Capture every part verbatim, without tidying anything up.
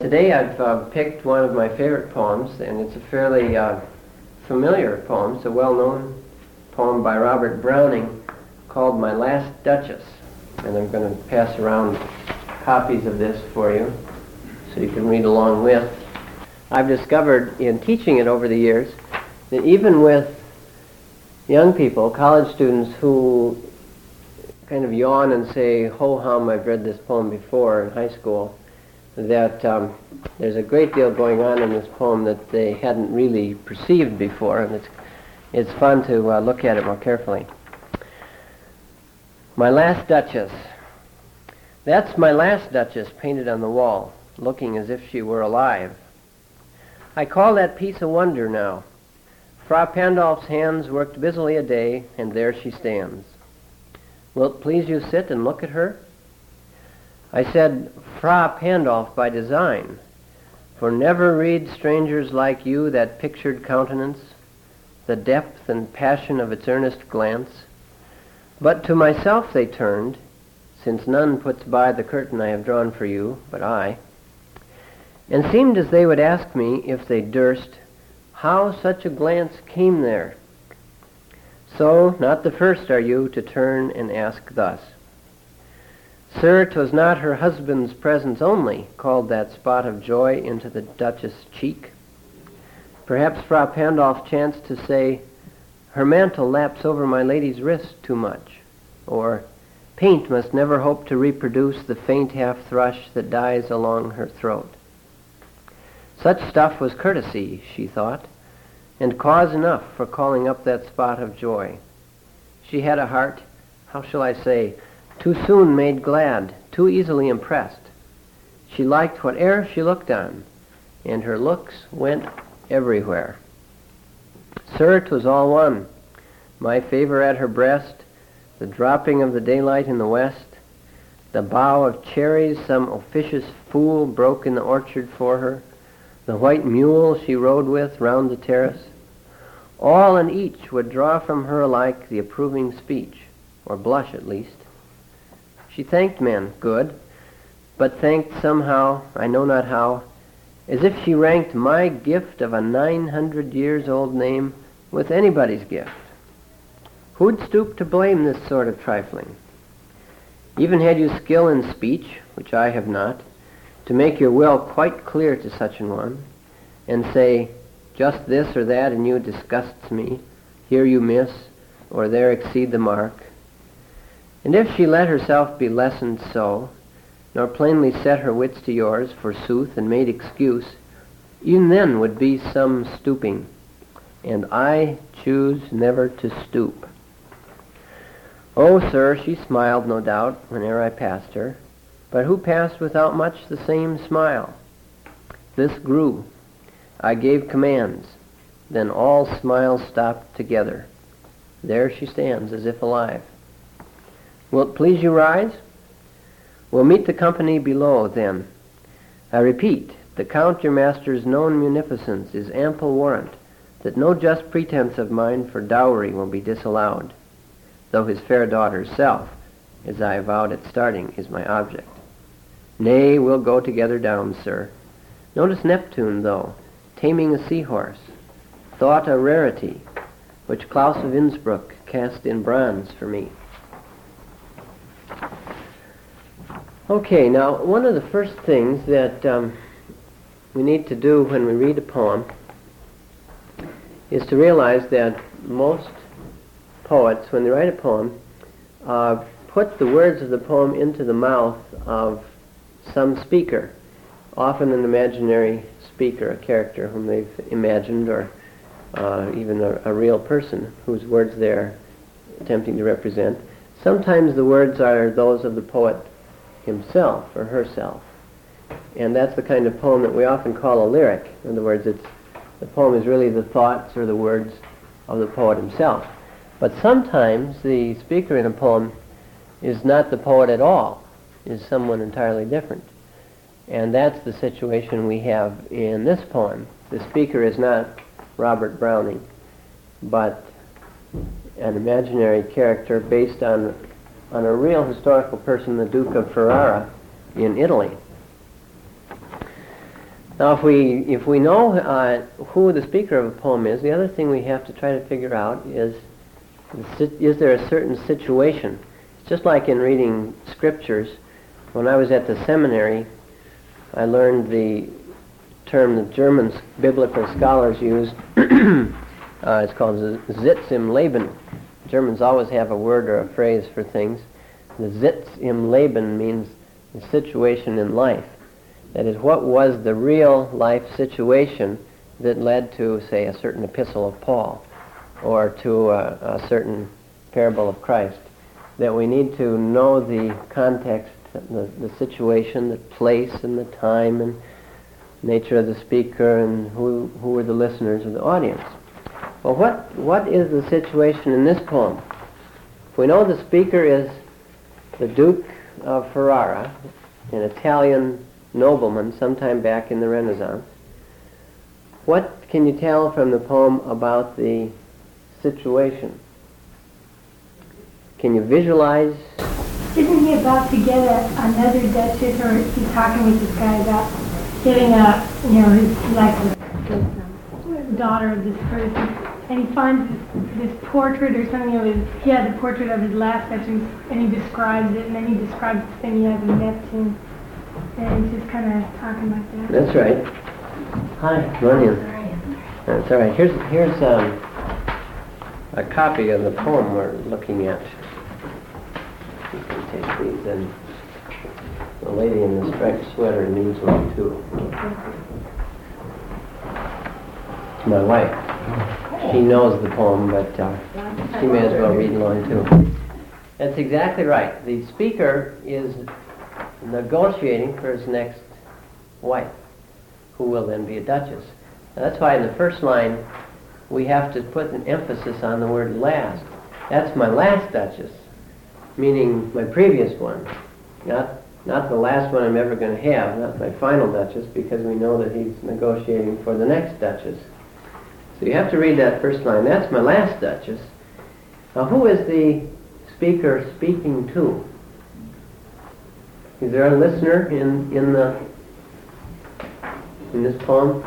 today I've uh, picked one of my favorite poems, and it's a fairly uh, familiar poem. It's a well-known poem by Robert Browning called My Last Duchess. And I'm going to pass around copies of this for you so you can read along with. I've discovered in teaching it over the years that even with young people, college students who kind of yawn and say, ho hum, I've read this poem before in high school, that um, there's a great deal going on in this poem that they hadn't really perceived before, and it's, it's fun to uh, look at it more carefully. My Last Duchess. That's my last Duchess painted on the wall, looking as if she were alive. I call that piece a wonder now. Fra Pandolf's hands worked busily a day, and there she stands. Wilt please you sit and look at her? I said, Fra Pandolf by design, for never read strangers like you that pictured countenance, the depth and passion of its earnest glance. But to myself they turned, since none puts by the curtain I have drawn for you, but I, and seemed as they would ask me, if they durst, how such a glance came there. So, not the first are you to turn and ask thus. Sir, 'twas not her husband's presence only called that spot of joy into the Duchess' cheek. Perhaps Fra Pandolf chanced to say, her mantle laps over my lady's wrist too much, or paint must never hope to reproduce the faint half-thrush that dies along her throat. Such stuff was courtesy, she thought, and cause enough for calling up that spot of joy. She had a heart, how shall I say, too soon made glad, too easily impressed. She liked whate'er she looked on, and her looks went everywhere. Sir, 'twas all one, my favor at her breast, the dropping of the daylight in the west, the bough of cherries some officious fool broke in the orchard for her, the white mule she rode with round the terrace, all and each would draw from her alike the approving speech, or blush at least. She thanked men, good, but thanked somehow, I know not how, as if she ranked my gift of a nine hundred years old name with anybody's gift. Who'd stoop to blame this sort of trifling? Even had you skill in speech, which I have not, to make your will quite clear to such an one, and say, just this or that in you disgusts me, here you miss, or there exceed the mark. And if she let herself be lessoned so, nor plainly set her wits to yours, forsooth, and made excuse, even then would be some stooping, and I choose never to stoop. Oh, sir, she smiled, no doubt, whene'er I passed her, but who passed without much the same smile? This grew. I gave commands. Then all smiles stopped together. There she stands, as if alive. Wilt please you rise? We'll meet the company below, then. I repeat, to count your master's known munificence is ample warrant that no just pretense of mine for dowry will be disallowed, though his fair daughter's self, as I avowed at starting, is my object. Nay, we'll go together down, sir. Notice Neptune, though, taming a seahorse, thought a rarity, which Klaus of Innsbruck cast in bronze for me. Okay, now, one of the first things that um, we need to do when we read a poem is to realize that most poets, when they write a poem, uh, put the words of the poem into the mouth of some speaker, often an imaginary speaker, a character whom they've imagined, or uh, even a, a real person whose words they're attempting to represent. Sometimes the words are those of the poet himself or herself, and that's the kind of poem that we often call a lyric. In other words, it's, the poem is really the thoughts or the words of the poet himself. But sometimes the speaker in a poem is not the poet at all, is someone entirely different. And that's the situation we have in this poem. The speaker is not Robert Browning, but an imaginary character based on, on a real historical person, the Duke of Ferrara in Italy. Now, if we if we know uh, who the speaker of a poem is, the other thing we have to try to figure out is is there a certain situation? It's just like in reading scriptures. When I was at the seminary, I learned the term that German biblical scholars use. uh, it's called Sitz im Leben. Germans always have a word or a phrase for things. The Sitz im Leben means the situation in life. That is, what was the real life situation that led to, say, a certain epistle of Paul or to a, a certain parable of Christ. That we need to know the context, the, the situation, the place and the time and nature of the speaker and who, who are the listeners or the audience. Well, what, what is the situation in this poem? If we know the speaker is the Duke of Ferrara, an Italian nobleman sometime back in the Renaissance, what can you tell from the poem about the situation? Can you visualize? Isn't he about to get a, another duchess, or he's talking with this guy about getting a, you know, his, like the daughter of this person, and he finds this, this portrait or something of his, he had the portrait of his last duchess, and he describes it, and then he describes the thing he has in Neptune, and he's just kind of talking like that. That's right. Hi, come on in. That's all right. Here's, here's um, a copy of the poem we're looking at. You can take these, and the lady in the striped sweater needs one too. My wife. She knows the poem, but uh, she may as well read along too. That's exactly right. The speaker is negotiating for his next wife, who will then be a duchess. Now, that's why in the first line we have to put an emphasis on the word last. That's my last duchess, meaning my previous one, not not the last one I'm ever going to have, not my final duchess, because we know that he's negotiating for the next duchess. So you have to read that first line. That's my last duchess. Now, who is the speaker speaking to? Is there a listener in in the in this poem?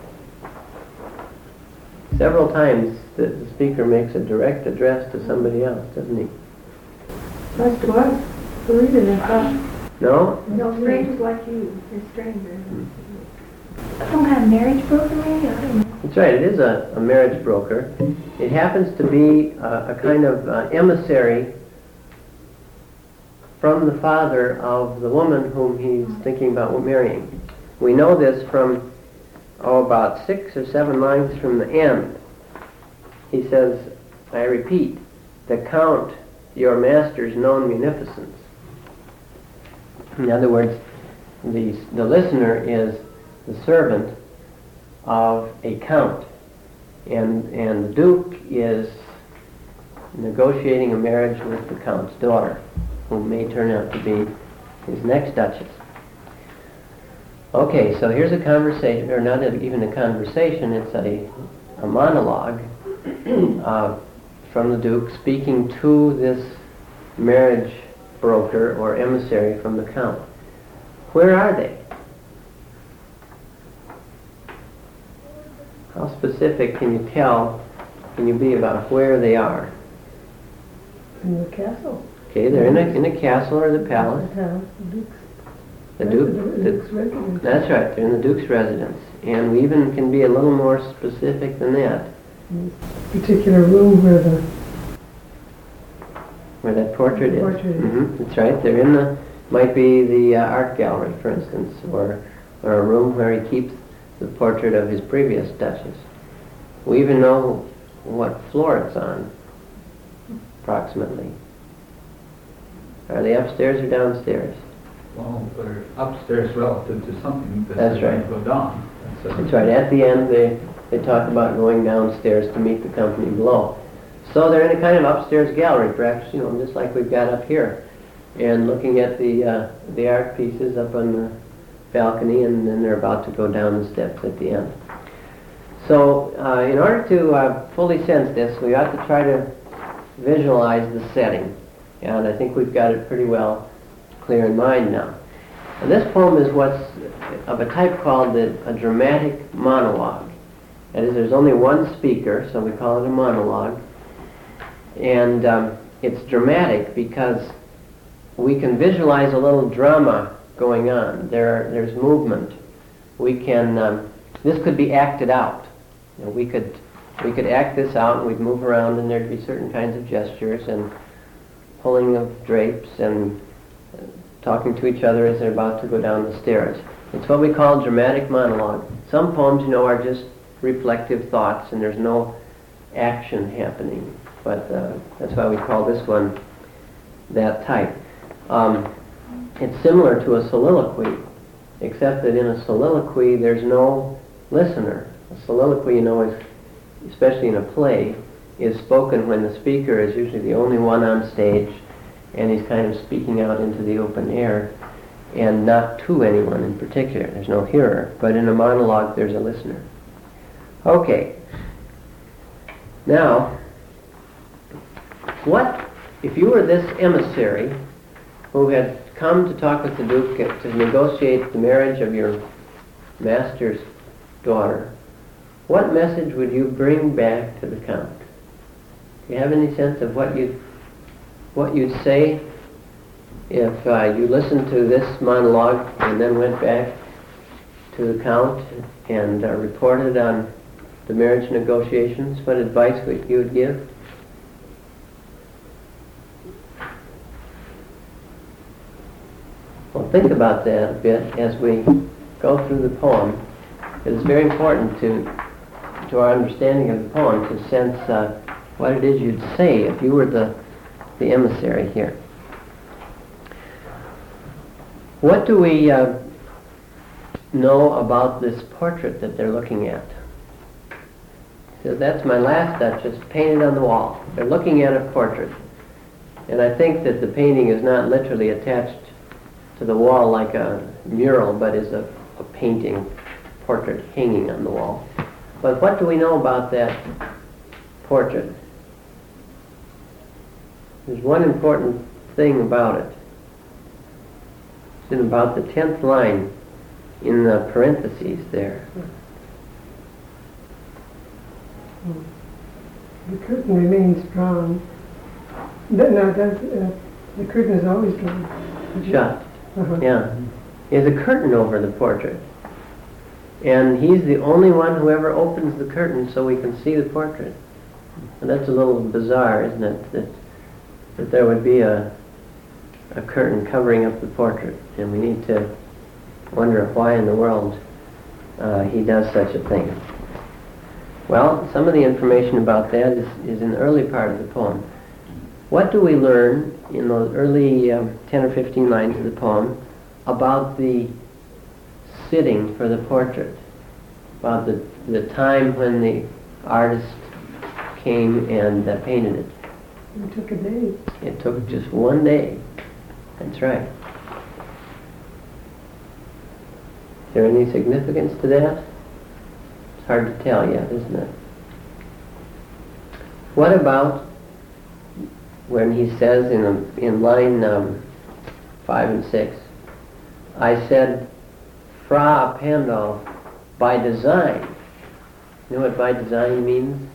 Several times the, the speaker makes a direct address to somebody else, doesn't he? Most of us believe in it. No? No, strangers like you. You're strangers. Mm-hmm. Some kind of marriage broker, maybe? I don't know. That's right. It is a, a marriage broker. It happens to be a, a kind of uh, emissary from the father of the woman whom he's thinking about marrying. We know this from, oh, about six or seven lines from the end. He says, I repeat, the Count, your master's known munificence. In other words, the, the listener is the servant of a count, and, and the Duke is negotiating a marriage with the Count's daughter, who may turn out to be his next duchess. Okay, so here's a conversation, or not even a conversation, it's a, a monologue uh, from the Duke speaking to this marriage broker or emissary from the Count. Where are they? How specific can you tell, can you be about where they are? In the castle. Okay, they're in a, in a castle or the palace. The town, the Duke's, The Duke, the the, Duke's residence. that's right, they're in the Duke's residence. And we even can be a little more specific than that. In this particular room where the Where that portrait The is. portrait is. Mm-hmm. That's right, they're in the, might be the uh, art gallery, for instance, or, or a room where he keeps the portrait of his previous duchess. We even know what floor it's on, approximately. Are they upstairs or downstairs? Well, they're upstairs relative to something that That's they're right. going to go down. That's, uh, That's right, at the end they, they talk about going downstairs to meet the company below. So they're in a kind of upstairs gallery, perhaps, you know, just like we've got up here, and looking at the uh, the art pieces up on the balcony, and then they're about to go down the steps at the end. So uh, in order to uh, fully sense this, we ought to try to visualize the setting, and I think we've got it pretty well clear in mind now. And this poem is what's of a type called the, a dramatic monologue. That is, there's only one speaker, so we call it a monologue. And um, it's dramatic because we can visualize a little drama going on. There, there's movement. We can. Um, this could be acted out. You know, we could, we could act this out, and we'd move around, and there'd be certain kinds of gestures and pulling of drapes and uh, talking to each other as they're about to go down the stairs. It's what we call dramatic monologue. Some poems, you know, are just reflective thoughts, and there's no action happening. But uh, that's why we call this one that type. Um, it's similar to a soliloquy, except that in a soliloquy there's no listener. A soliloquy, you know, is, especially in a play, is spoken when the speaker is usually the only one on stage, and he's kind of speaking out into the open air, and not to anyone in particular. There's no hearer. But in a monologue, there's a listener. Okay. Now, what if you were this emissary who had come to talk with the Duke to negotiate the marriage of your master's daughter? What message would you bring back to the Count? Do you have any sense of what you'd, what you'd say if uh, you listened to this monologue and then went back to the Count and uh, reported on the marriage negotiations? What advice would you would give? Well, think about that a bit as we go through the poem. It's very important to to our understanding of the poem to sense uh, what it is you'd say if you were the, the emissary here. What do we uh, know about this portrait that they're looking at? So that's my last Duchess, painted on the wall. They're looking at a portrait. And I think that the painting is not literally attached to the wall like a mural, but is a, a painting, portrait hanging on the wall. But what do we know about that portrait? There's one important thing about it. It's in about the tenth line in the parentheses there. The curtain remains drawn. No, no, it does, uh, the curtain is always drawn. Shut. Uh-huh. Yeah. There's a curtain over the portrait. And he's the only one who ever opens the curtain so we can see the portrait. And that's a little bizarre, isn't it? That, that there would be a, a curtain covering up the portrait. And we need to wonder why in the world uh, he does such a thing. Well, some of the information about that is, is in the early part of the poem. What do we learn in those early um, ten or fifteen lines of the poem about the sitting for the portrait, about the, the time when the artist came and uh, painted it? It took a day. It took just one day. That's right. Is there any significance to that? It's hard to tell yet, isn't it? What about when he says in, a, in line um, five and six, I said, Fra Pandolf, by design. You know what by design means?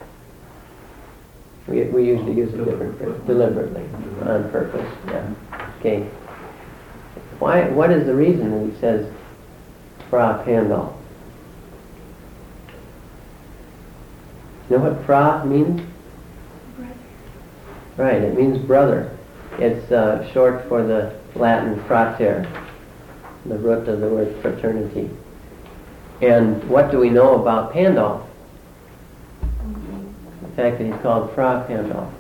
We, we usually use a different phrase. Deliberately, on purpose. Yeah. Okay. Why? What is the reason that he says Fra Pandolf? You know what Fra means? Brother. Right, it means brother. It's uh, short for the Latin frater, the root of the word fraternity. And what do we know about Pandolf? The fact that he's called Fra Pandolf.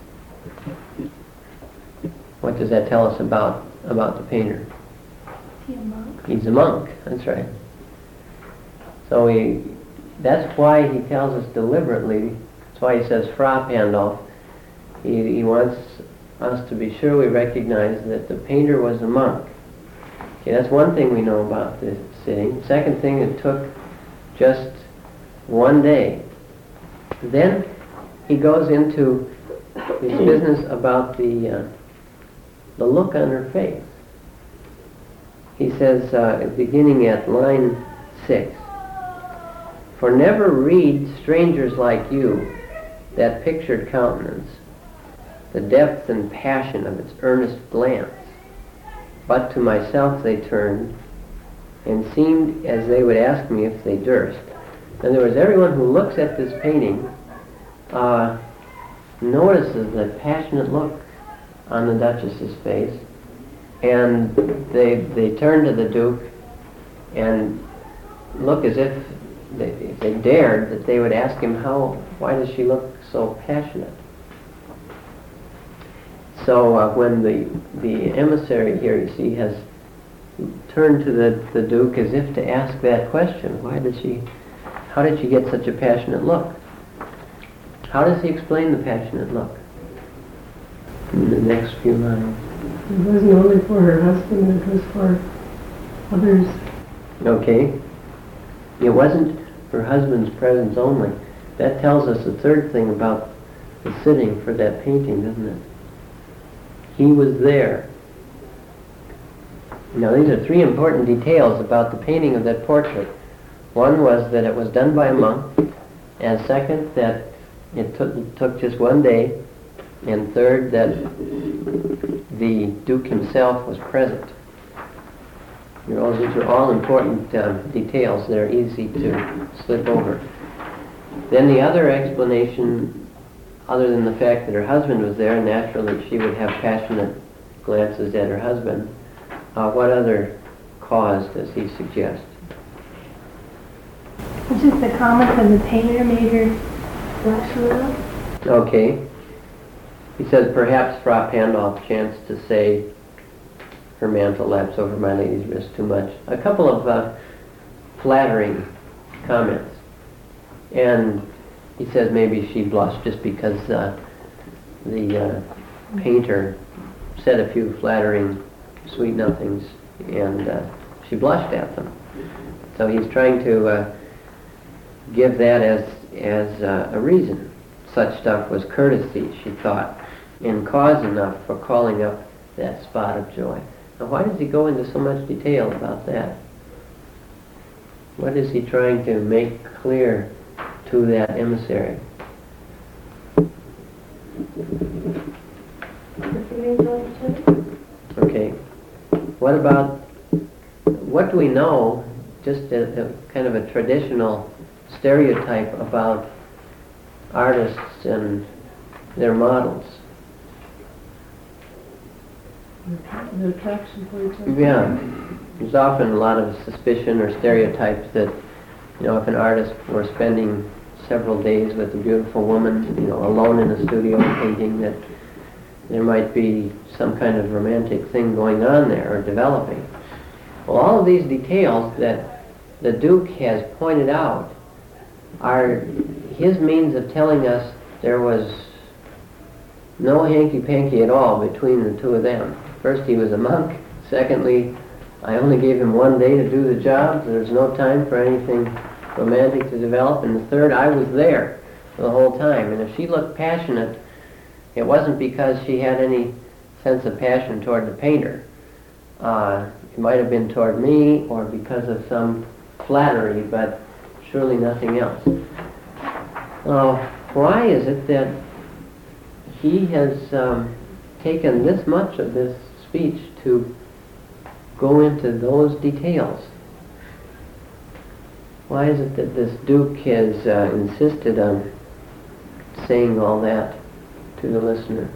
What does that tell us about, about the painter? Is he a monk? He's a monk, that's right. So he, that's why he tells us deliberately, that's why he says Fra Pandolf. He, he wants us to be sure we recognize that the painter was a monk. Okay, that's one thing we know about this sitting. Second thing, it took just one day. Then he goes into his business about the uh, the look on her face. he says, uh, beginning at line six, "For never read strangers like you that pictured countenance, the depth and passion of its earnest glance, but to myself they turned, and seemed as they would ask me if they durst." In other words, everyone who looks at this painting uh, notices the passionate look on the Duchess's face, and they they turn to the Duke and look as if they, if they dared, that they would ask him, how, why does she look so passionate? So uh, when the the emissary here, you see, has turned to the, the Duke as if to ask that question, why did she, how did she get such a passionate look? How does he explain the passionate look in the next few lines? It wasn't only for her husband, it was for others. Okay. It wasn't her husband's presence only. That tells us the third thing about the sitting for that painting, doesn't it? He was there. Now, these are three important details about the painting of that portrait. One was that it was done by a monk, and second, that it took, it took just one day, and third, that the Duke himself was present. You know, these are all important uh, details that are easy to slip over. Then the other explanation, other than the fact that her husband was there, naturally she would have passionate glances at her husband. Uh, what other cause does he suggest? It's just the comments of the painter made her blush a little. Okay. He says, perhaps Fra Pandolf chanced to say, her mantle laps over my lady's wrist too much. A couple of uh, flattering comments. And he says maybe she blushed just because uh, the uh, painter said a few flattering sweet nothings, and uh, she blushed at them. So he's trying to uh, give that as, as uh, a reason. Such stuff was courtesy, she thought, and cause enough for calling up that spot of joy. Now, why does he go into so much detail about that? What is he trying to make clear to that emissary? Okay. What about, what do we know, just a, a kind of a traditional stereotype about artists and their models? The attraction for each other. Yeah. There's often a lot of suspicion or stereotypes that, you know, if an artist were spending several days with a beautiful woman, you know, alone in a studio painting, that there might be some kind of romantic thing going on there or developing. Well, all of these details that the Duke has pointed out are his means of telling us there was no hanky-panky at all between the two of them. First, he was a monk. Secondly, I only gave him one day to do the job. There's no time for anything romantic to develop. And the third, I was there the whole time. And if she looked passionate, it wasn't because she had any sense of passion toward the painter. Uh, it might have been toward me or because of some flattery, but surely nothing else. Uh, why is it that he has um, taken this much of this speech to go into those details? Why is it that this Duke has uh, insisted on saying all that to the listener?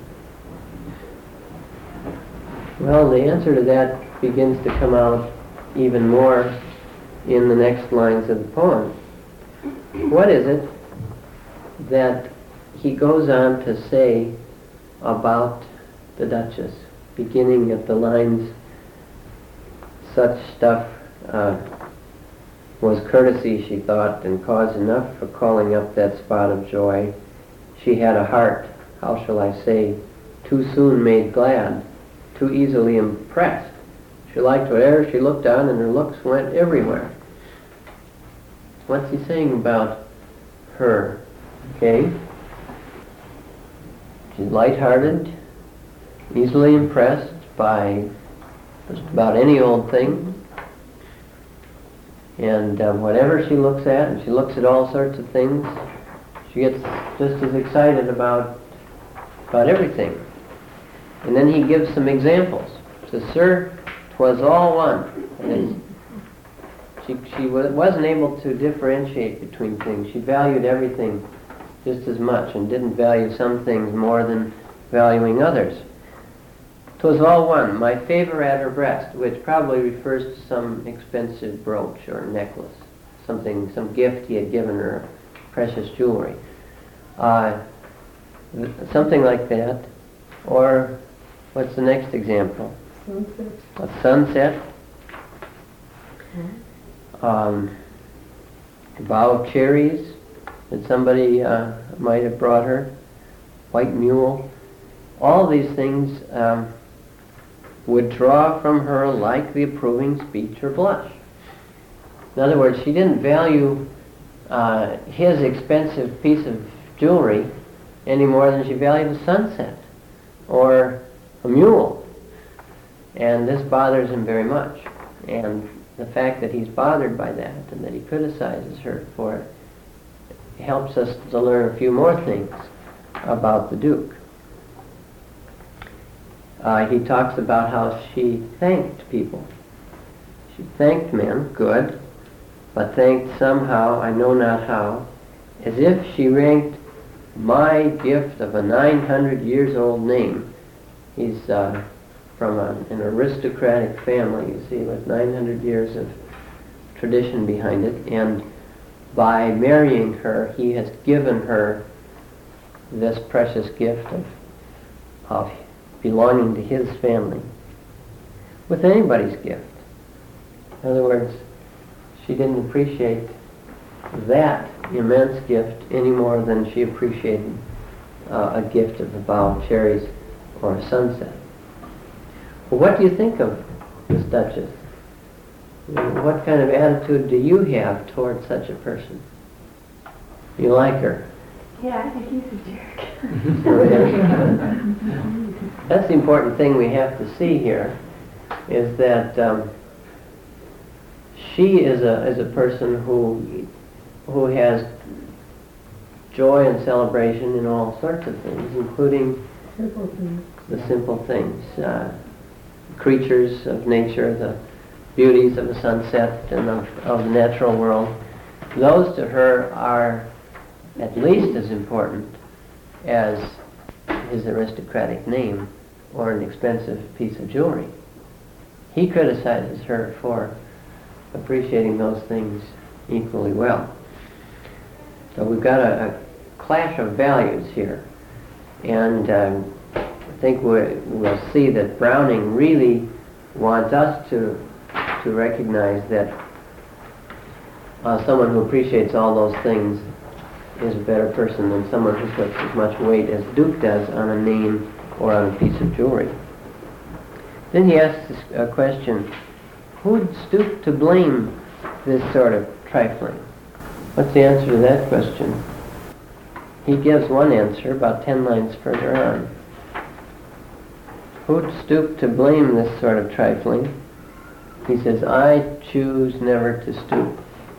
Well, the answer to that begins to come out even more in the next lines of the poem. What is it that he goes on to say about the Duchess, beginning at the lines, such stuff uh, was courtesy, she thought, and cause enough for calling up that spot of joy. She had a heart, how shall I say, too soon made glad, too easily impressed. She liked whatever she looked on, and her looks went everywhere. What's he saying about her? Okay? She's light-hearted, easily impressed by just about any old thing. And um, whatever she looks at, and she looks at all sorts of things, she gets just as excited about about everything. And then he gives some examples. He says, "Sir, 'twas all one." And she she wa- wasn't able to differentiate between things. She valued everything just as much, and didn't value some things more than valuing others. "'Twas all one, my favor at her breast," which probably refers to some expensive brooch or necklace, something, some gift he had given her, precious jewelry. Uh, th- something like that. Or, what's the next example? Sunset. A sunset. Um, a bough of cherries that somebody uh, might have brought her. White mule. All these things um, would draw from her like the approving speech or blush. In other words, she didn't value uh, his expensive piece of jewelry any more than she valued a sunset or a mule. And this bothers him very much. And the fact that he's bothered by that and that he criticizes her for it helps us to learn a few more things about the Duke. Uh, he talks about how she thanked people. She thanked men, good, but thanked somehow, I know not how, as if she ranked my gift of a nine hundred years old name. He's uh, from a, an aristocratic family, you see, with nine hundred years of tradition behind it, and by marrying her, he has given her this precious gift of, of belonging to his family. With anybody's gift. In other words, she didn't appreciate that immense gift any more than she appreciated uh, a gift of a bough of cherries or a sunset. Well, what do you think of this Duchess? What kind of attitude do you have toward such a person? You like her? Yeah, I think he's a jerk. That's the important thing we have to see here, is that um, she is a is a person who who has joy and celebration in all sorts of things, including Simple things. the simple things, uh, creatures of nature, the beauties of the sunset and of, of the natural world. Those to her are at least as important as his aristocratic name or an expensive piece of jewelry. He criticizes her for appreciating those things equally well. So we've got a, a clash of values here. And um, I think we're, we'll see that Browning really wants us to, to recognize that uh, someone who appreciates all those things is a better person than someone who puts as much weight as Duke does on a name or on a piece of jewelry. Then he asks this, a question, who'd stoop to blame this sort of trifling? What's the answer to that question? He gives one answer about ten lines further on. Who'd stoop to blame this sort of trifling? He says, I choose never to stoop.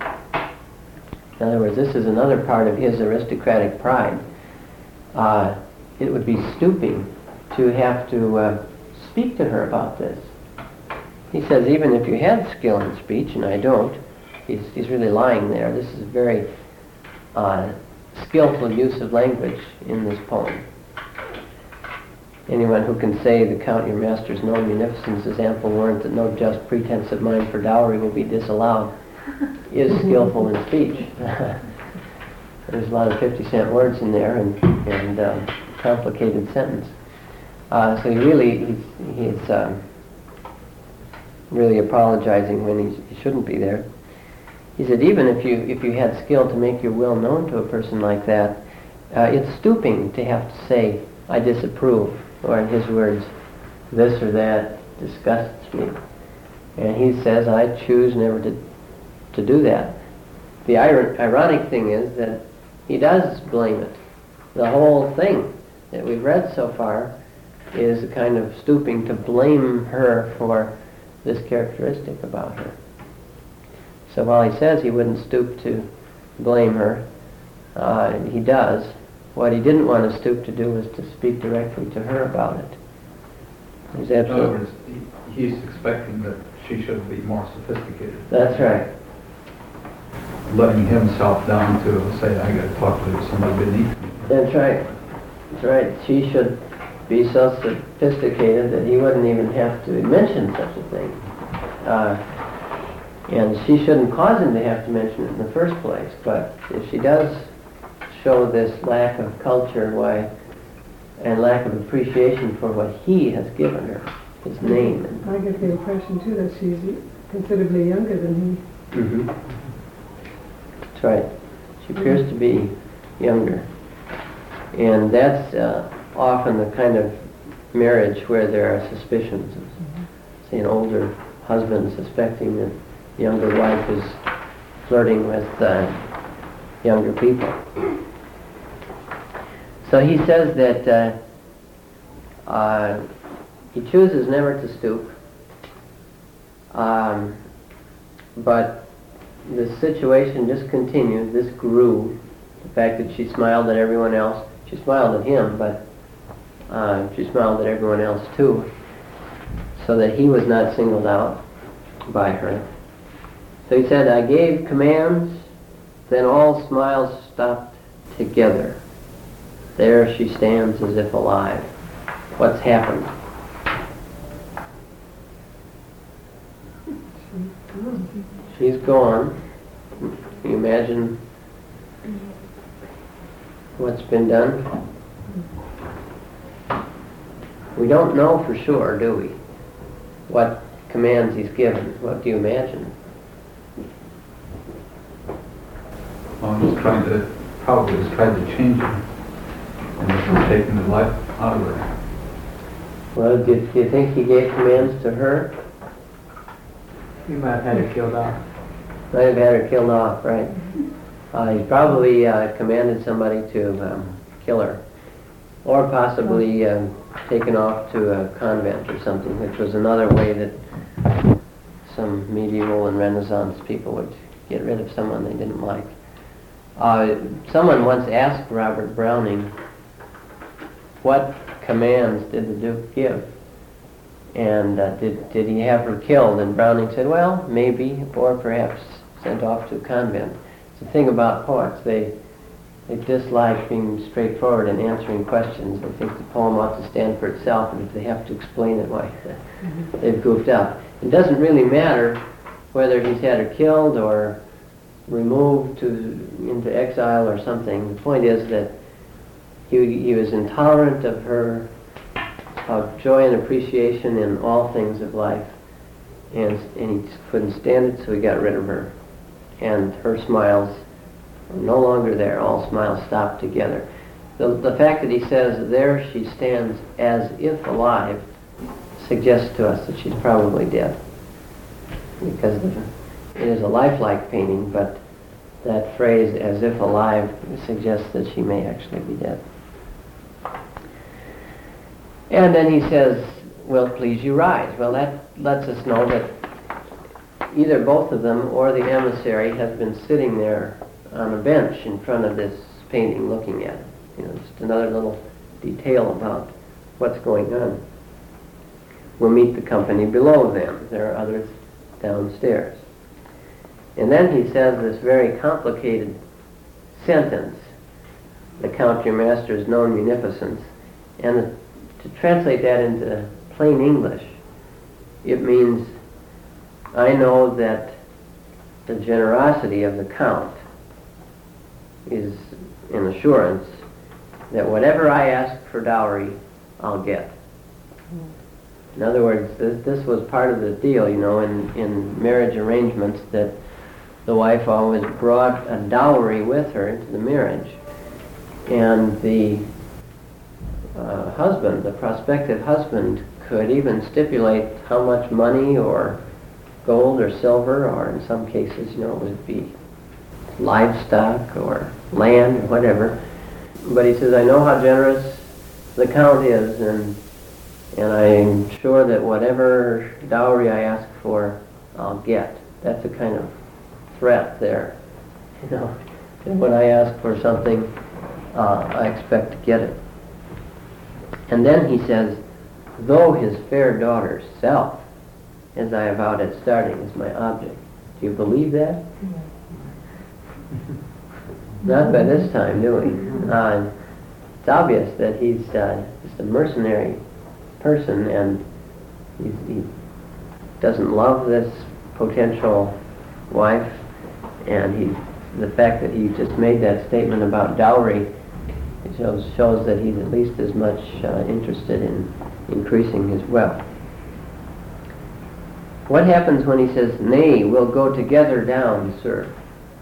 In other words, this is another part of his aristocratic pride. Uh, it would be stooping to have to uh, speak to her about this. He says, even if you had skill in speech, and I don't, he's, he's really lying there. This is a very uh, skillful use of language in this poem. Anyone who can say the count your master's known munificence is ample warrant that no just pretense of mine for dowry will be disallowed is skillful in speech. There's a lot of fifty cent words in there and, and um, complicated sentence. Uh, so he really, he's, he's um, really apologizing when he's, he shouldn't be there. He said, even if you if you had skill to make your will known to a person like that, uh, it's stooping to have to say, I disapprove, or in his words, this or that disgusts me. And he says, I choose never to to do that. The ir- ironic thing is that he does blame it. The whole thing that we've read so far is a kind of stooping to blame her for this characteristic about her. So while he says he wouldn't stoop to blame her, uh, he does. What he didn't want to stoop to do was to speak directly to her about it. He's In other absolutely... words, he- he's expecting that she should be more sophisticated. That's right. Letting himself down to say, I gotta talk to somebody beneath me. That's right. That's right. She should be so sophisticated that he wouldn't even have to mention such a thing. Uh, and she shouldn't cause him to have to mention it in the first place. But if she does show this lack of culture, why, and lack of appreciation for what he has given her, his name. And, I get the impression too that she's considerably younger than he. mm-hmm. That's right. She appears to be younger. And that's uh, often the kind of marriage where there are suspicions of, say, an older husband suspecting that the younger wife is flirting with uh, younger people. So he says that uh, uh, he chooses never to stoop, um, but the situation just continued. This grew. The fact that she smiled at everyone else. She smiled at him, but uh, she smiled at everyone else too, so that he was not singled out by her. So he said, I gave commands, then all smiles stopped together. There she stands as if alive. What's happened? She's gone. Can you imagine what's been done? We don't know for sure, do we? What commands he's given. What do you imagine? Well, I'm just trying to, probably just tried to change her. And this is taking the life out of her. Well, do you, do you think he gave commands to her? You might have had her killed off. Might have had her killed off, right? Uh, he probably uh, commanded somebody to um, kill her. Or possibly um, taken off to a convent or something, which was another way that some medieval and Renaissance people would get rid of someone they didn't like. Uh, someone once asked Robert Browning, what commands did the Duke give? And uh, did, did he have her killed? And Browning said, well, maybe, or perhaps sent off to a convent. It's the thing about poets. They, they dislike being straightforward and answering questions. They think the poem ought to stand for itself, and if they have to explain it, why, they've goofed up. It doesn't really matter whether he's had her killed or removed to into exile or something. The point is that he, he was intolerant of her of joy and appreciation in all things of life, and, and he couldn't stand it, so he got rid of her. And her smiles were no longer there. All smiles stopped together. The, the fact that he says, there she stands as if alive, suggests to us that she's probably dead. Because the, it is a lifelike painting, but that phrase, as if alive, suggests that she may actually be dead. And then he says, well, please you rise. Well, that lets us know that either both of them or the emissary have been sitting there on a bench in front of this painting looking at it. You know, just another little detail about what's going on. We'll meet the company below them. There are others downstairs. And then he says this very complicated sentence, the Count your master's known munificence, and to translate that into plain English, it means, I know that the generosity of the Count is an assurance that whatever I ask for dowry, I'll get. In other words, this, this was part of the deal, you know, in, in marriage arrangements, that the wife always brought a dowry with her into the marriage. And the uh, husband, the prospective husband, could even stipulate how much money or gold or silver, or in some cases, you know, it would be livestock or land or whatever. But he says, I know how generous the Count is, and and I'm sure that whatever dowry I ask for, I'll get. That's a kind of threat there. You know, and when I ask for something, uh, I expect to get it. And then he says, though his fair daughter's self, as I avowed at starting, is my object. Do you believe that? Not by this time, do we? Uh, it's obvious that he's uh, just a mercenary person, and he's, he doesn't love this potential wife, and he, the fact that he just made that statement about dowry it shows, shows that he's at least as much uh, interested in increasing his wealth. What happens when he says, nay, we'll go together down, sir?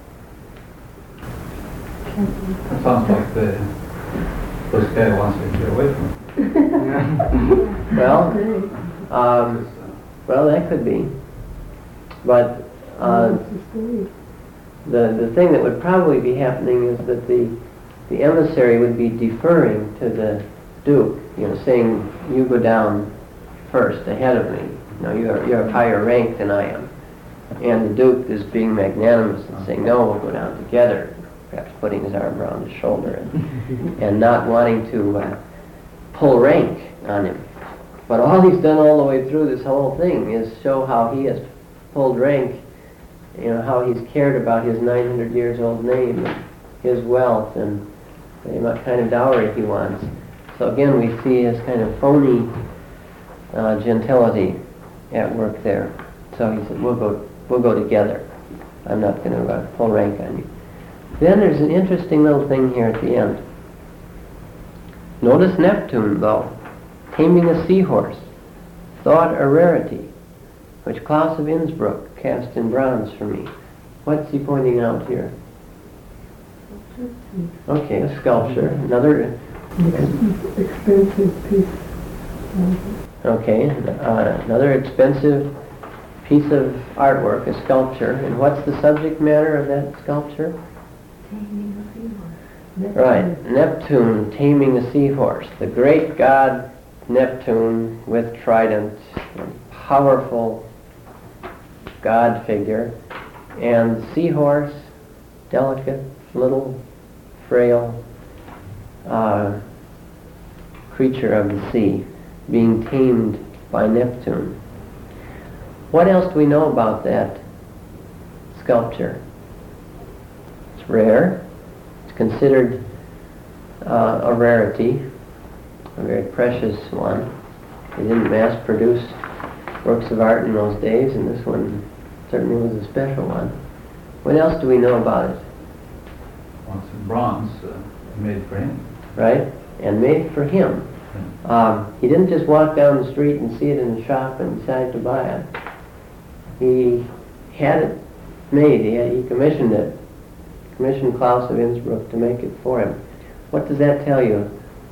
That sounds like the, this guy wants to get away from him. Well, um, well, that could be. But uh, the, the thing that would probably be happening is that the, the emissary would be deferring to the Duke, you know, saying, you go down first, ahead of me. You know, you're, you're of higher rank than I am. And the Duke is being magnanimous and saying, no, we'll go down together, perhaps putting his arm around his shoulder and, and not wanting to uh, pull rank on him. But all he's done all the way through this whole thing is show how he has pulled rank, you know, how he's cared about his nine hundred years old name, and his wealth, and what kind of dowry he wants. So again, we see his kind of phony uh, gentility at work there. So he said, we'll go, we'll go together. I'm not going to uh, pull rank on you. Then there's an interesting little thing here at the end. Notice Neptune, though, taming a seahorse, thought a rarity, which Claus of Innsbruck cast in bronze for me. What's he pointing out here? Okay, a sculpture. Another expensive piece. Okay, uh, another expensive piece of artwork, a sculpture. And what's the subject matter of that sculpture? Right, Neptune taming a seahorse. The great god Neptune with trident, a powerful god figure, and the seahorse, delicate, little, frail uh, creature of the sea, being tamed by Neptune. What else do we know about that sculpture? It's rare. It's considered uh, a rarity, a very precious one. They didn't mass produce works of art in those days, and this one certainly was a special one. What else do we know about it? Well, it's in bronze, uh, made for him. Right? And made for him. Um, he didn't just walk down the street and see it in the shop and decide to buy it. He had it made. He, had, he commissioned it. Commissioned Claus of Innsbruck to make it for him. What does that tell you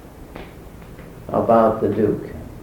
about the Duke?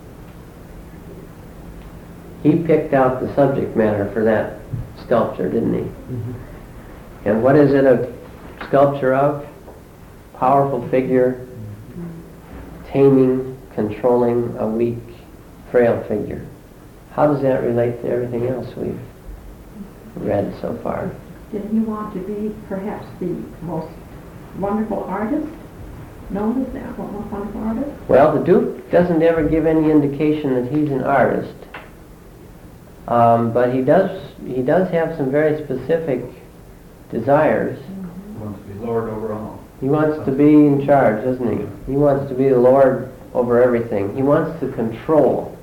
He picked out the subject matter for that sculpture, didn't he? Mm-hmm. And what is it a sculpture of? Powerful figure, taming, controlling a weak, frail figure. How does that relate to everything else we've read so far? Didn't he want to be perhaps the most wonderful artist? Known as that, what most wonderful artist? Well, the Duke doesn't ever give any indication that he's an artist, um, but he does. He does have some very specific desires. He wants to be lord over all. He wants to be in charge, doesn't he? He wants to be the lord over everything. He wants to control.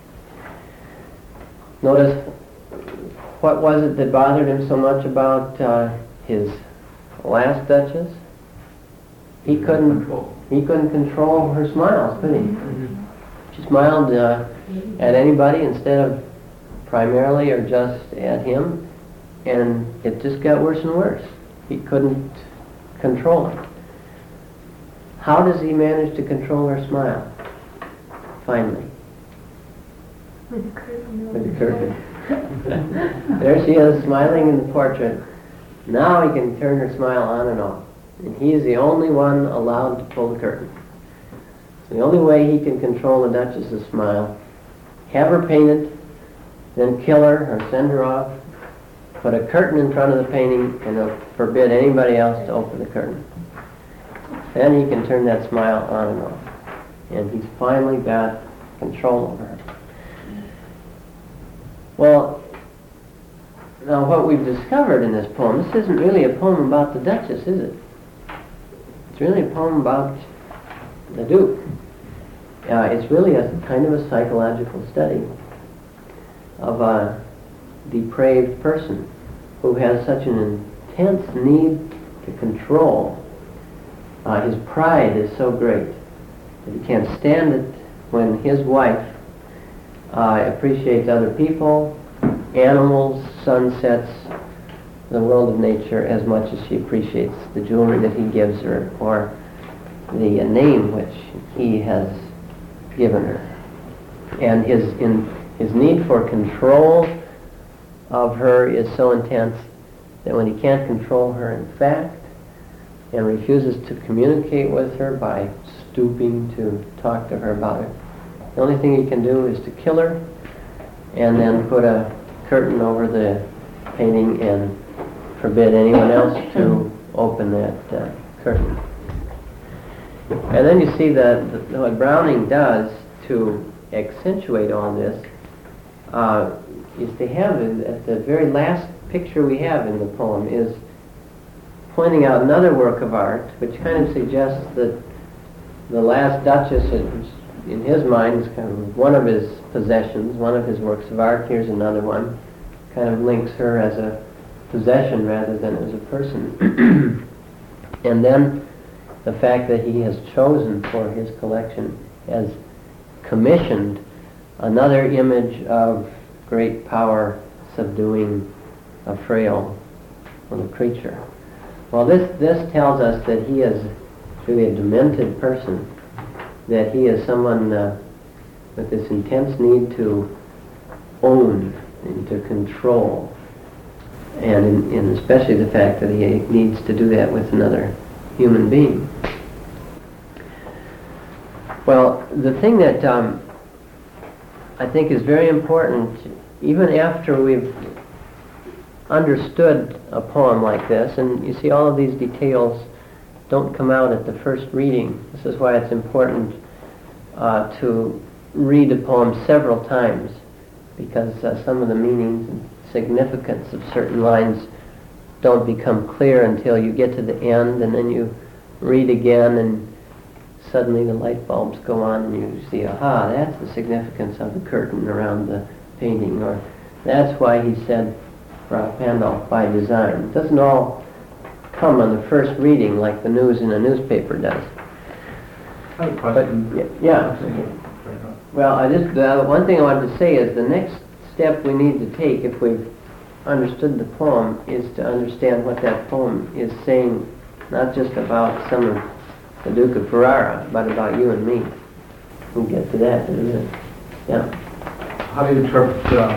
Notice, what was it that bothered him so much about uh, his last Duchess? He couldn't. Control. He couldn't control her smiles, could he? She smiled uh, at anybody instead of primarily or just at him, and it just got worse and worse. He couldn't control it. How does he manage to control her smile? Finally. With the curtain. With the curtain. There she is, smiling in the portrait. Now he can turn her smile on and off. And he is the only one allowed to pull the curtain. The only way he can control the Duchess's smile, have her painted, then kill her or send her off put a curtain in front of the painting, and he'll forbid anybody else to open the curtain. Then he can turn that smile on and off. And he's finally got control over her. Well, now what we've discovered in this poem, this isn't really a poem about the Duchess, is it? It's really a poem about the Duke. Uh, it's really a kind of a psychological study of a depraved person who has such an intense need to control. Uh, his pride is so great that he can't stand it when his wife uh, appreciates other people, animals, sunsets, the world of nature as much as she appreciates the jewelry that he gives her or the uh, name which he has given her. And his in his need for control of her is so intense that when he can't control her in fact and refuses to communicate with her by stooping to talk to her about it, the only thing he can do is to kill her and then put a curtain over the painting and forbid anyone else to open that uh, curtain. And then you see that the, what Browning does to accentuate all this uh, is to have it, at the very last picture we have in the poem is pointing out another work of art which kind of suggests that the last Duchess, in his mind, is kind of one of his possessions, one of his works of art. Here's another one. Kind of links her as a possession rather than as a person. And then the fact that he has chosen for his collection, has commissioned another image of great power subduing a frail little creature. Well, this, this tells us that he is really a demented person, that he is someone uh, with this intense need to own and to control, and, in, and especially the fact that he needs to do that with another human being. Well, the thing that um, I think is very important, even after we've understood a poem like this, and you see all of these details don't come out at the first reading. This is why it's important uh, to read a poem several times, because uh, some of the meanings and significance of certain lines don't become clear until you get to the end, and then you read again and suddenly the light bulbs go on and you see, aha, that's the significance of the curtain around the painting, or that's why he said Frau Pandolf by design. It doesn't all come on the first reading like the news in a newspaper does. I have a question. But, yeah. yeah. Well, I just, uh, one thing I wanted to say is the next step we need to take if we've understood the poem is to understand what that poem is saying, not just about some of the Duke of Ferrara, but about you and me. We'll get to that in a minute. Yeah. How do you interpret, uh,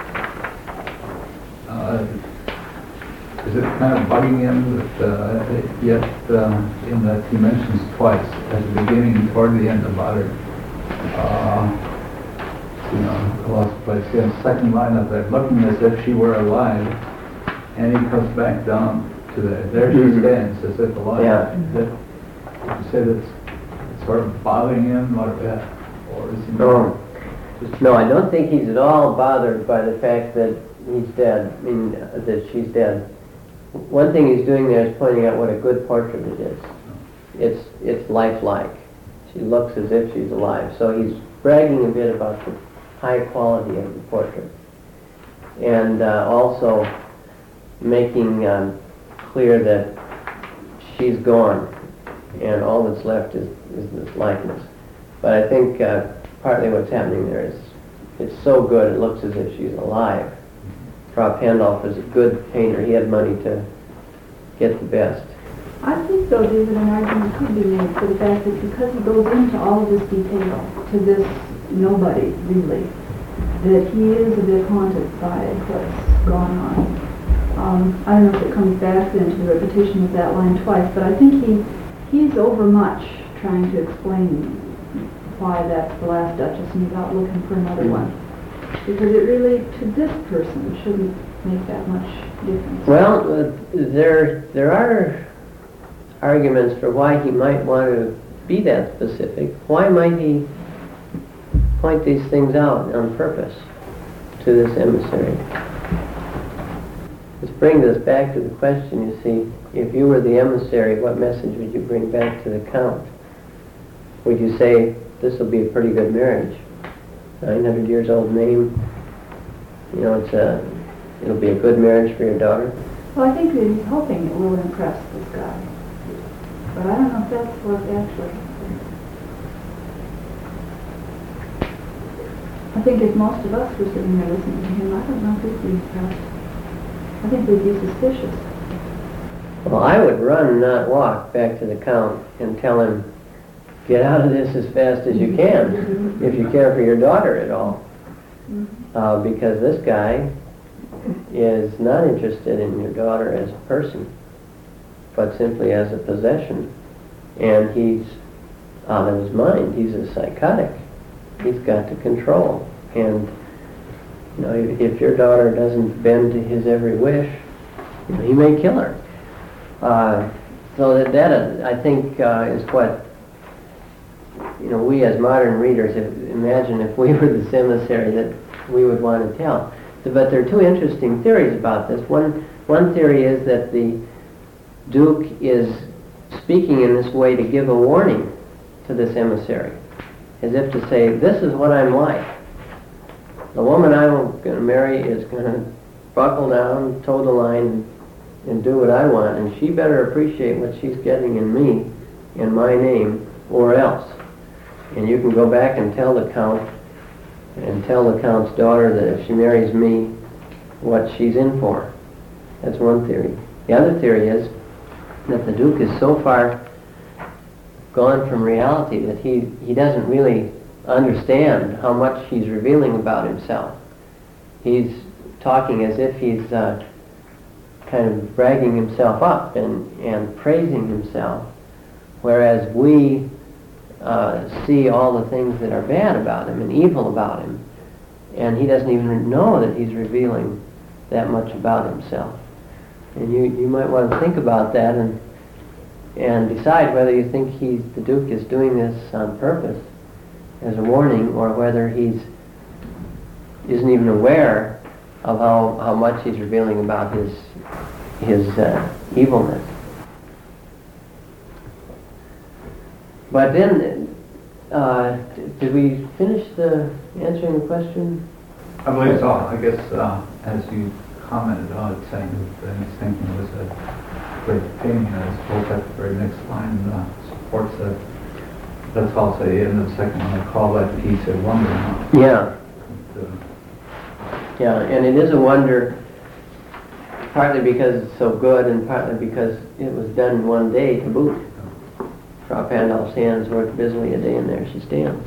uh, is it kind of bugging him that, uh, yet uh, in that he mentions twice, at the beginning and toward the end about her, uh, you know, I lost place. He has the second line up there, looking as if she were alive, and he comes back down to the, there she Mhm. stands as if alive. Yeah. Is that, would you say that's it's sort of bothering him, or, uh, or is he No. just No, I don't think he's at all bothered by the fact that he's dead, I mean, uh, that she's dead. One thing he's doing there is pointing out what a good portrait it is. It's, it's lifelike. She looks as if she's alive. So he's bragging a bit about the high quality of the portrait. And uh, also making um, clear that she's gone and all that's left is, is this likeness. But I think uh, partly what's happening there is it's so good it looks as if she's alive. Frau Pandolf is a good painter. He had money to get the best. I think, though, David, an argument could be made for the fact that because he goes into all of this detail to this nobody, really, that he is a bit haunted by what's gone on. Um, I don't know if it comes back then to the repetition of that line twice, but I think he he's overmuch trying to explain why that's the last Duchess and he's out looking for another one. Because it really, to this person, shouldn't make that much difference? Well, uh, there, there are arguments for why he might want to be that specific. Why might he point these things out on purpose to this emissary? This brings us back to the question, you see, if you were the emissary, what message would you bring back to the Count? Would you say, this will be a pretty good marriage? nine hundred years old name, you know, it's a, it'll be a good marriage for your daughter? Well, I think that he's hoping it will impress this guy. But I don't know if that's what actually happened. I think if most of us were sitting there listening to him, I don't know if we'd be impressed. I think we'd be suspicious. Well, I would run, not walk, back to the Count and tell him, get out of this as fast as you can, if you care for your daughter at all. Uh, because this guy is not interested in your daughter as a person, but simply as a possession. And he's out of his mind. He's a psychotic. He's got to control. And you know, if, if your daughter doesn't bend to his every wish, you know, he may kill her. Uh, so that, that uh, I think, uh, is what, you know, we as modern readers, if, imagine if we were the emissary that we would want to tell. So, but there are two interesting theories about this. One, one theory is that the Duke is speaking in this way to give a warning to this emissary, as if to say, this is what I'm like. The woman I'm going to marry is going to buckle down, toe the line, and, and do what I want, and she better appreciate what she's getting in me, in my name, or else. And you can go back and tell the Count, and tell the Count's daughter that if she marries me, what she's in for. That's one theory. The other theory is that the Duke is so far gone from reality that he, he doesn't really understand how much he's revealing about himself. He's talking as if he's uh, kind of bragging himself up and, and praising himself, whereas we uh, see all the things that are bad about him and evil about him, and he doesn't even know that he's revealing that much about himself. And you, you might want to think about that and and decide whether you think he's, the Duke is doing this on purpose as a warning, or whether he's isn't even aware of how, how much he's revealing about his his uh, evilness. But then, uh, did we finish the answering the question? I believe so. I guess uh, as you commented on it, saying that his thinking was a great opinion, I suppose that very next line uh, supports that. That's also the end of the second one. I call that piece a wonder. Yeah. But, uh, Yeah, and it is a wonder, partly because it's so good and partly because it was done in one day to boot. Frau Pandolf's hands worked busily a day, and there she stands.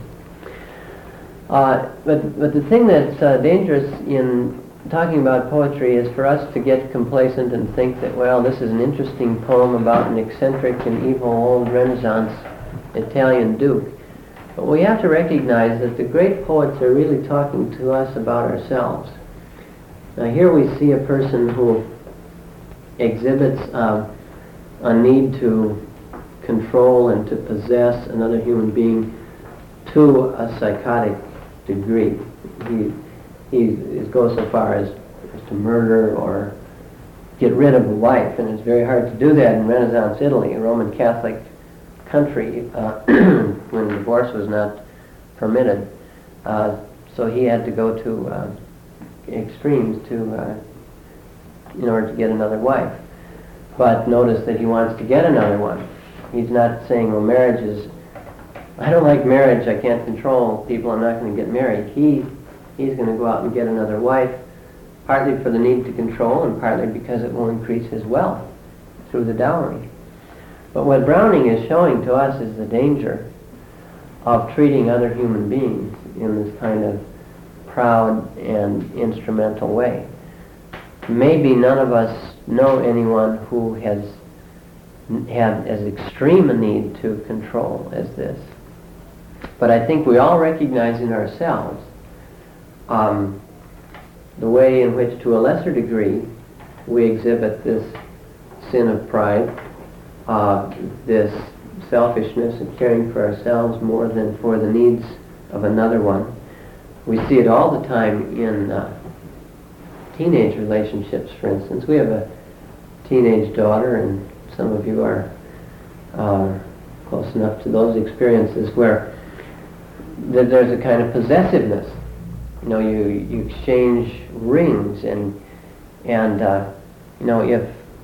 Uh, but, but the thing that's uh, dangerous in talking about poetry is for us to get complacent and think that, well, this is an interesting poem about an eccentric and evil old Renaissance Italian duke. But we have to recognize that the great poets are really talking to us about ourselves. Now here we see a person who exhibits uh, a need to control and to possess another human being to a psychotic degree. He, he goes so far as, as to murder or get rid of a wife, and it's very hard to do that in Renaissance Italy, a Roman Catholic country, uh, when divorce was not permitted. Uh, so he had to go to uh, extremes to, uh, in order to get another wife. But notice that he wants to get another one. He's not saying, well, marriage is, I don't like marriage, I can't control people, I'm not going to get married. He, he's going to go out and get another wife, partly for the need to control and partly because it will increase his wealth through the dowry. But what Browning is showing to us is the danger of treating other human beings in this kind of proud and instrumental way. Maybe none of us know anyone who has had as extreme a need to control as this. But I think we all recognize in ourselves um, the way in which, to a lesser degree, we exhibit this sin of pride, uh, this selfishness and caring for ourselves more than for the needs of another one. We see it all the time in uh, teenage relationships, for instance. We have a teenage daughter, and some of you are uh, close enough to those experiences where th- there's a kind of possessiveness. You know, you, you exchange rings, and and uh, you know, if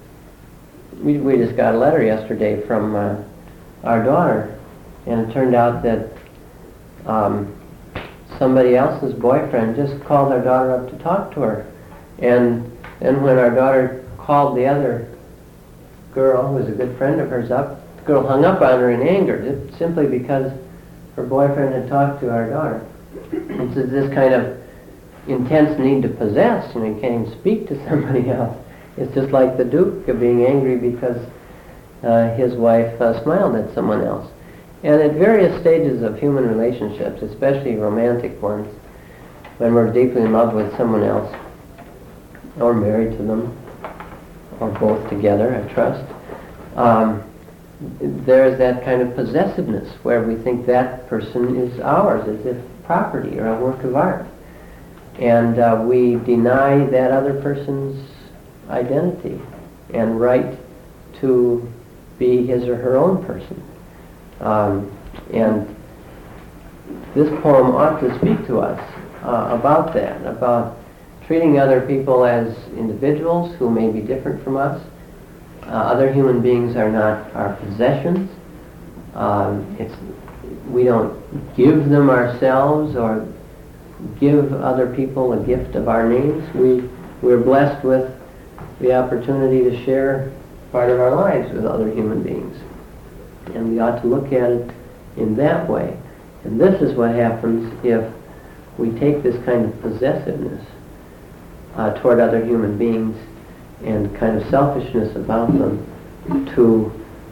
we we just got a letter yesterday from uh, our daughter, and it turned out that um, somebody else's boyfriend just called our daughter up to talk to her, and then when our daughter called the other girl, who was a good friend of hers, up, the girl hung up on her in anger, just simply because her boyfriend had talked to our daughter. It's this kind of intense need to possess, you know, you can't even speak to somebody else. It's just like the Duke of being angry because uh, his wife uh, smiled at someone else. And at various stages of human relationships, especially romantic ones, when we're deeply in love with someone else, or married to them, or both together, I trust, um, there's that kind of possessiveness where we think that person is ours, as if property or a work of art. And uh, we deny that other person's identity and right to be his or her own person. Um, and this poem ought to speak to us uh, about that, about treating other people as individuals who may be different from us. Uh, other human beings are not our possessions. Um, it's, we don't give them ourselves or give other people a gift of our names. We, we're blessed with the opportunity to share part of our lives with other human beings. And we ought to look at it in that way. And this is what happens if we take this kind of possessiveness uh, toward other human beings and kind of selfishness about them to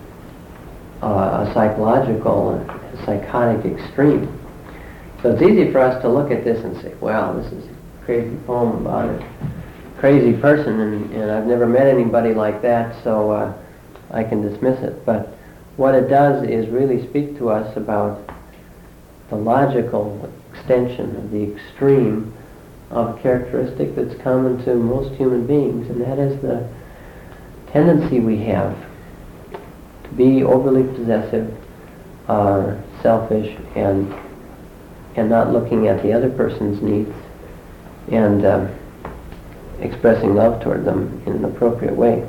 uh, a psychological, a psychotic extreme. So it's easy for us to look at this and say, well, this is a crazy poem about a crazy person, and, and I've never met anybody like that, so uh, I can dismiss it. But what it does is really speak to us about the logical extension of the extreme of a characteristic that's common to most human beings, and that is the tendency we have to be overly possessive, uh, selfish, and and not looking at the other person's needs and um, expressing love toward them in an appropriate way.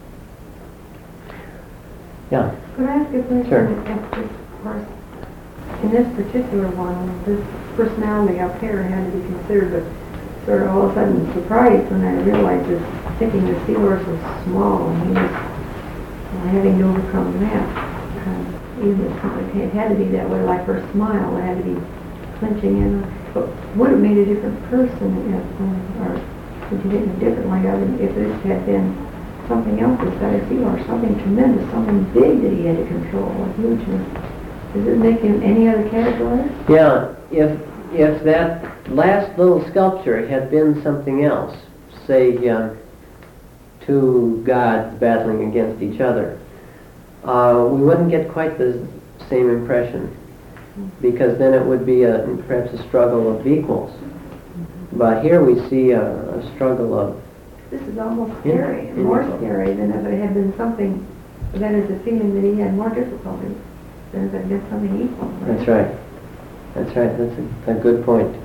Yeah. Could I ask a question? Sure. Of course, in this particular one, this personality up here had to be considered, but sort of all of a sudden surprised when I realized that picking the seahorse was small, and he was uh, having to overcome that. Uh, even if it had to be that way, like her smile, it had to be clenching in. But would it have made a different person if, uh, or would you think differently of it if it had been something else instead of seahorse, something tremendous, something big that he had to control, a hugeness? Does it make him any other category? Yeah, if if that last little sculpture had been something else, say uh, two gods battling against each other, uh, we wouldn't get quite the same impression, because then it would be a, perhaps a struggle of equals. But here we see a, a struggle of... This is almost Yeah, scary, more individual. scary than if it had been something that is a feeling that he had more difficulty than if it had been something equal. Right? That's right. That's right. That's a, a good point.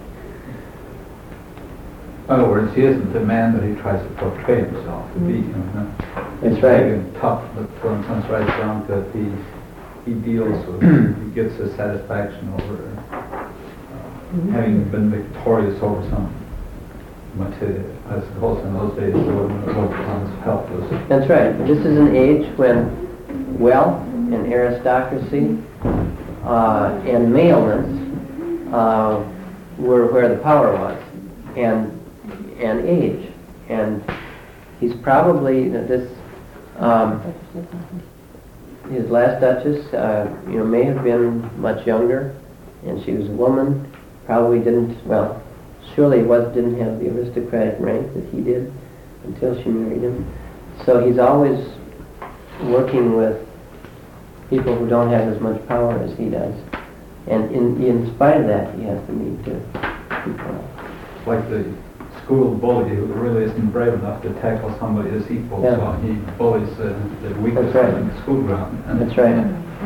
In other words, he isn't the man that he tries to portray himself to be. You know? That's He's right. big and tough, but when it comes right down to it, he, he deals with, he gets his satisfaction over uh, having been victorious over some material. I suppose in those days there wasn't was helpless. That's right. This is an age when wealth and aristocracy uh, and maleness uh, were where the power was, and and age. And he's probably this. Um, his last duchess, uh, you know, may have been much younger, and she was a woman. Probably didn't. Well, surely was didn't have the aristocratic rank that he did. until she married him. So he's always working with people who don't have as much power as he does. And in, in spite of that, he has the need to keep on. It's like the school bully who really isn't brave enough to tackle somebody as equal, Yeah. so he bullies uh, the weakest That's right. on the school ground. And That's right.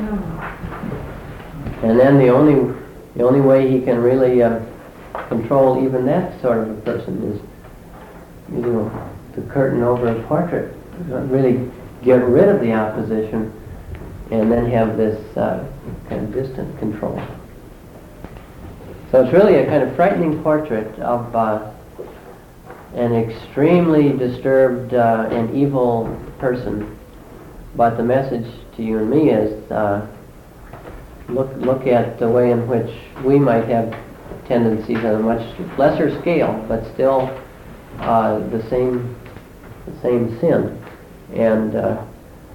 And then the only, the only way he can really uh, control even that sort of a person is, you know, to curtain over a portrait. Not really get rid of the opposition and then have this uh, kind of distant control. So it's really a kind of frightening portrait of uh, an extremely disturbed uh, and evil person. But the message to you and me is uh, look look at the way in which we might have tendencies on a much lesser scale, but still uh, the same the same sin, and uh,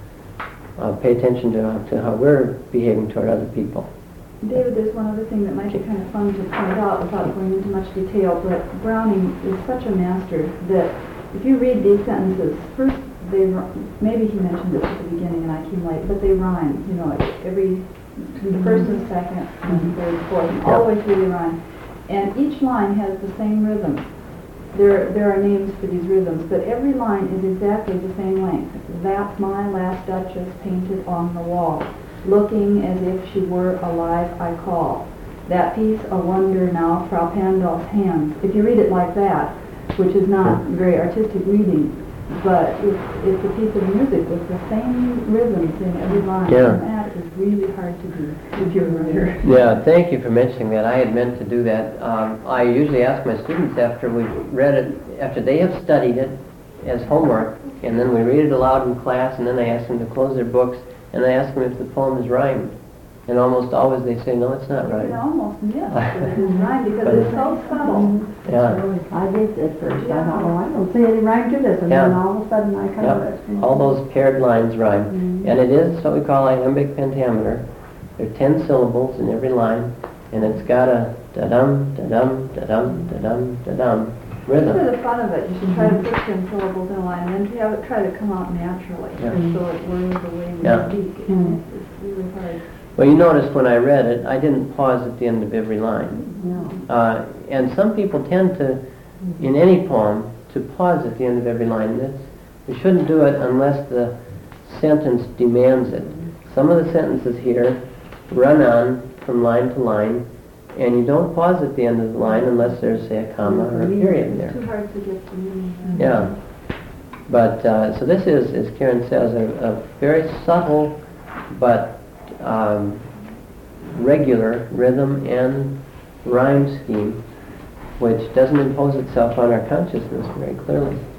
uh, pay attention to, to how we're behaving toward other people. David, there's one other thing that might be kind of fun to point out without going into much detail, but Browning is such a master that if you read these sentences, first they, r- maybe he mentioned this at the beginning and I came late, but they rhyme, you know, every, the first and second and third and fourth, and all the way through they rhyme. And each line has the same rhythm. There, there are names for these rhythms, but every line is exactly the same length. That's my last Duchess painted on the wall. Looking as if she were alive, I call. That piece a wonder now, Frau Pandolf's hands. If you read it like that, which is not very artistic reading, but it's, it's a piece of music with the same rhythms in every line. Yeah. And that is really hard to do if you're a writer. Yeah, thank you for mentioning that. I had meant to do that. Um, I usually ask my students after we've read it, after they have studied it as homework, and then we read it aloud in class, and then I ask them to close their books, and I ask them if the poem is rhymed. And almost always they say, no, it's not You rhymed. can almost miss that it is rhymed because it's so subtle. Yeah, I did at first, I thought, oh, I don't see any rhyme to this, and then Yeah. all of a sudden I kind of... yeah. All those paired lines rhyme. And it is what we call iambic pentameter. There are ten syllables in every line, and it's got a da-dum, da-dum, da-dum, da-dum, da-dum rhythm. For the fun of it, you should try to put ten syllables in a line and then have it try to come out naturally, Yeah. so it whirs the way we Yeah. speak. And it's, it's really hard. Well, you notice when I read it, I didn't pause at the end of every line. No. Uh, and some people tend to, in any poem, to pause at the end of every line. That's, we shouldn't do it unless the sentence demands it. Some of the sentences here run on from line to line, and you don't pause at the end of the line unless there's, say, a comma or a period It's there. too hard to get the meaning. Yeah. But, uh, so this is, as Karen says, a, a very subtle but um, regular rhythm and rhyme scheme, which doesn't impose itself on our consciousness very clearly.